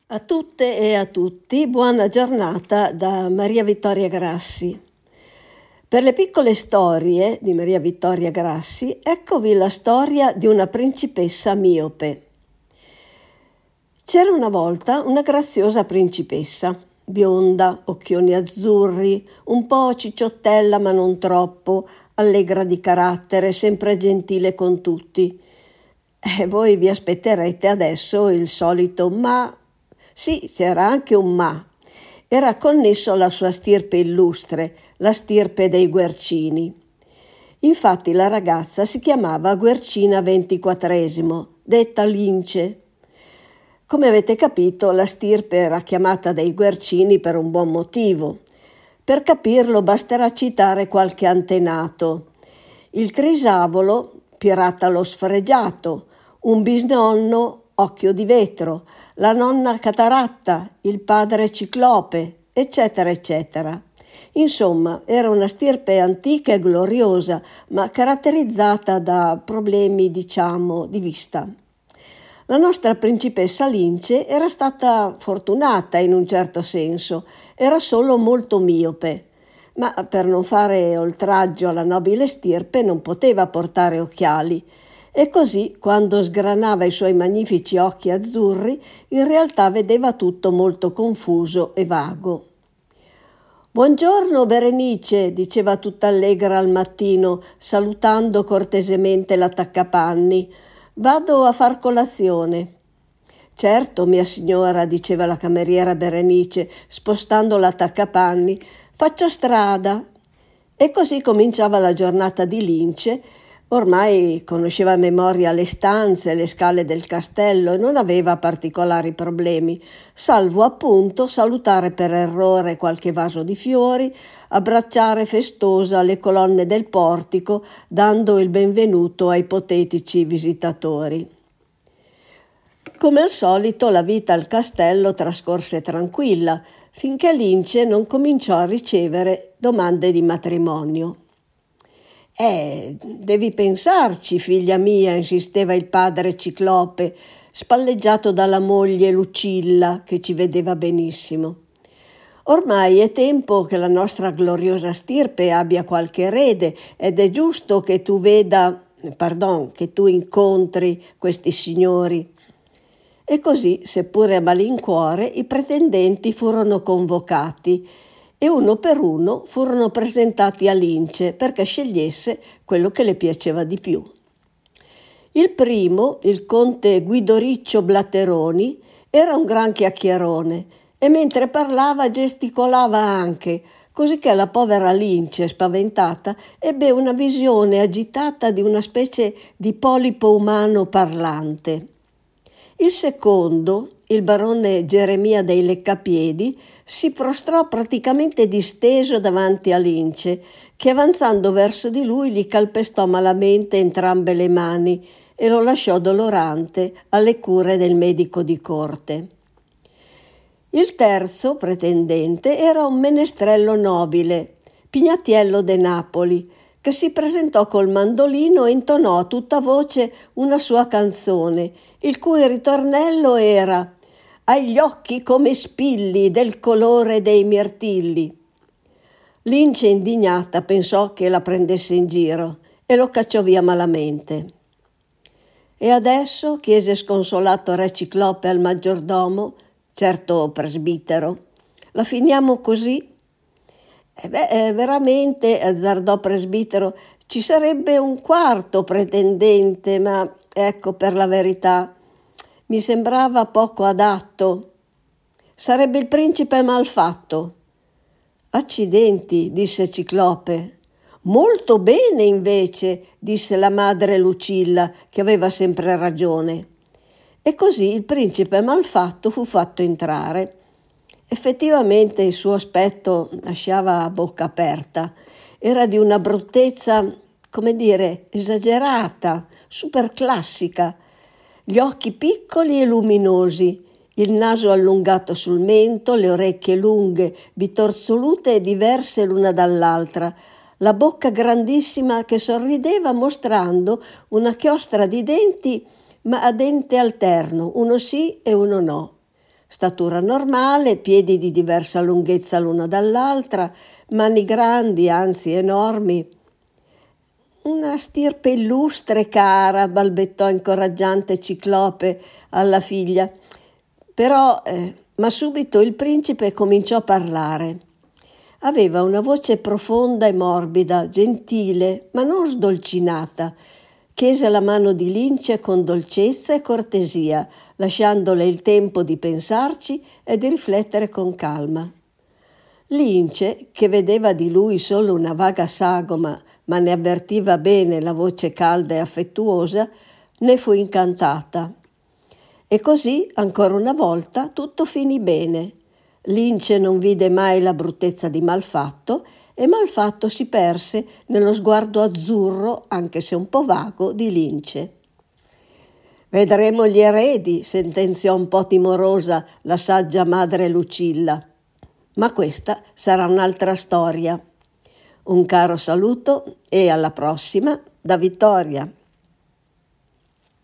A tutte e a tutti, buona giornata da Maria Vittoria Grassi. Per le piccole storie di Maria Vittoria Grassi, eccovi la storia di una principessa miope. C'era una volta una graziosa principessa, bionda, occhioni azzurri, un po' cicciottella ma non troppo, allegra di carattere, sempre gentile con tutti. E voi vi aspetterete adesso il solito ma. Sì, c'era anche un ma. Era connesso alla sua stirpe illustre, la stirpe dei Guercini. Infatti la ragazza si chiamava Guercina XXIV, detta Lince. Come avete capito, la stirpe era chiamata dei Guercini per un buon motivo. Per capirlo basterà citare qualche antenato. Il Crisavolo, pirata lo sfregiato, un bisnonno, occhio di vetro, la nonna Cataratta, il padre Ciclope, eccetera, eccetera. Insomma, era una stirpe antica e gloriosa, ma caratterizzata da problemi, di vista. La nostra principessa Lince era stata fortunata in un certo senso, era solo molto miope, ma per non fare oltraggio alla nobile stirpe non poteva portare occhiali. E così, quando sgranava i suoi magnifici occhi azzurri, in realtà vedeva tutto molto confuso e vago. «Buongiorno, Berenice», diceva tutta allegra al mattino, salutando cortesemente l'attaccapanni. «Vado a far colazione». «Certo, mia signora», diceva la cameriera Berenice, spostando l'attaccapanni, «faccio strada». E così cominciava la giornata di Lince. Ormai conosceva a memoria le stanze e le scale del castello e non aveva particolari problemi, salvo appunto salutare per errore qualche vaso di fiori, abbracciare festosa le colonne del portico, dando il benvenuto ai ipotetici visitatori. Come al solito la vita al castello trascorse tranquilla, finché Lince non cominciò a ricevere domande di matrimonio. Devi pensarci, figlia mia», insisteva il padre Ciclope, spalleggiato dalla moglie Lucilla, che ci vedeva benissimo. «Ormai è tempo che la nostra gloriosa stirpe abbia qualche erede ed è giusto che tu che tu incontri questi signori». E così, seppure a malincuore, i pretendenti furono convocati e uno per uno furono presentati a Lince perché scegliesse quello che le piaceva di più. Il primo, il conte Guido Riccio Blatteroni, era un gran chiacchierone e mentre parlava gesticolava anche, così che la povera Lince, spaventata, ebbe una visione agitata di una specie di polipo umano parlante. Il secondo, il barone Geremia dei Leccapiedi, si prostrò praticamente disteso davanti a Lince, che avanzando verso di lui gli calpestò malamente entrambe le mani e lo lasciò dolorante alle cure del medico di corte. Il terzo pretendente era un menestrello nobile, Pignatiello de Napoli, che si presentò col mandolino e intonò a tutta voce una sua canzone, il cui ritornello era «Hai gli occhi come spilli del colore dei mirtilli». Lince, indignata, pensò che la prendesse in giro e lo cacciò via malamente. «E adesso?» chiese sconsolato re Ciclope al maggiordomo, certo presbitero, «la finiamo così?» Veramente, azzardò presbitero, ci sarebbe un quarto pretendente, ma ecco, per la verità, mi sembrava poco adatto. Sarebbe il principe Malfatto. «Accidenti», disse Ciclope. «Molto bene, invece», disse la madre Lucilla, che aveva sempre ragione. E così il principe Malfatto fu fatto entrare. Effettivamente il suo aspetto lasciava a bocca aperta. Era di una bruttezza, esagerata, super classica. Gli occhi piccoli e luminosi, il naso allungato sul mento, le orecchie lunghe, bitorsolute e diverse l'una dall'altra, la bocca grandissima che sorrideva mostrando una chiostra di denti, ma a dente alterno, uno sì e uno no. Statura normale, piedi di diversa lunghezza l'una dall'altra, mani grandi, anzi enormi. Una stirpe illustre e cara, balbettò incoraggiante Ciclope alla figlia. Ma subito il principe cominciò a parlare. Aveva una voce profonda e morbida, gentile, ma non sdolcinata. Chiese la mano di Lince con dolcezza e cortesia, lasciandole il tempo di pensarci e di riflettere con calma. Lince, che vedeva di lui solo una vaga sagoma, ma ne avvertiva bene la voce calda e affettuosa, ne fu incantata. E così, ancora una volta, tutto finì bene. Lince non vide mai la bruttezza di Malfatto e Malfatto si perse nello sguardo azzurro, anche se un po' vago, di Lince. «Vedremo gli eredi», sentenziò un po' timorosa la saggia madre Lucilla. Ma questa sarà un'altra storia. Un caro saluto e alla prossima da Vittoria.